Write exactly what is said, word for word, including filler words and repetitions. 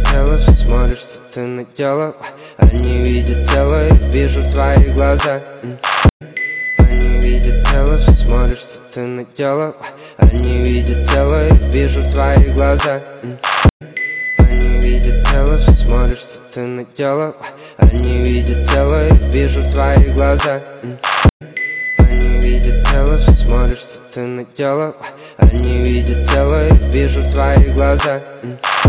тело, все смотришь, что ты надела. Они видят тело, я вижу твои глаза. Они видят тело, все смотришь, что ты надела. Они видят тело, я вижу твои глаза. Они видят тело, все смотришь, что ты надела. Они видят тело, я вижу твои глаза. Они видят тело, все смотришь, что ты надела. Они видят тело, я вижу твои глаза.